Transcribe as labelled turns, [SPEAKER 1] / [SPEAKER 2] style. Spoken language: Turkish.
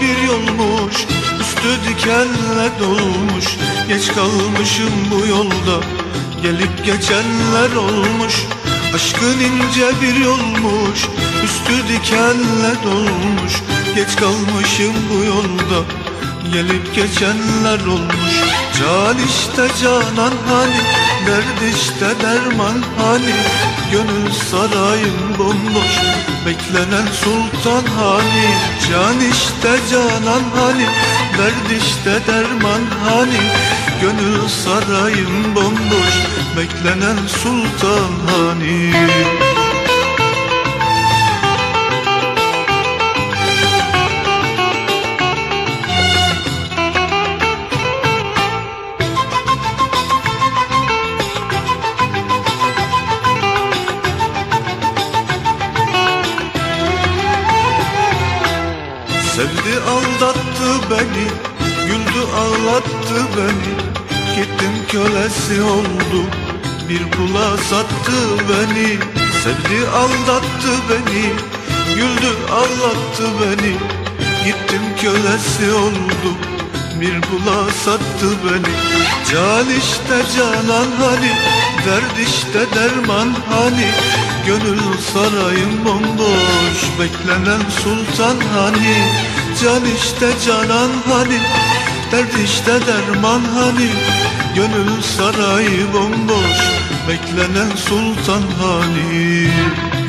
[SPEAKER 1] bir yolmuş, üstü dikenle dolmuş. Geç kalmışım bu yolda, gelip geçenler olmuş. Aşkın ince bir yolmuş, üstü dikenle dolmuş. Geç kalmışım bu yolda, gelip geçenler olmuş. Can işte canan hani, derd işte derman hani. Gönül sarayım bomboş, beklenen sultan hani. Can işte canan hani, derd işte derman hani. Gönül sarayım bomboş, beklenen sultan hani. Sevdi aldattı beni, güldü ağlattı beni. Gittim kölesi oldu, bir kula sattı beni. Sevdi aldattı beni, güldü ağlattı beni. Gittim kölesi oldu, bir kula sattı beni. Can işte canan hani, derd işte derman hani. Gönül sarayım bomboş, beklenen sultan hani. Can işte canan hani, derd işte derman hani. Gönül sarayı bomboş, beklenen sultan hani.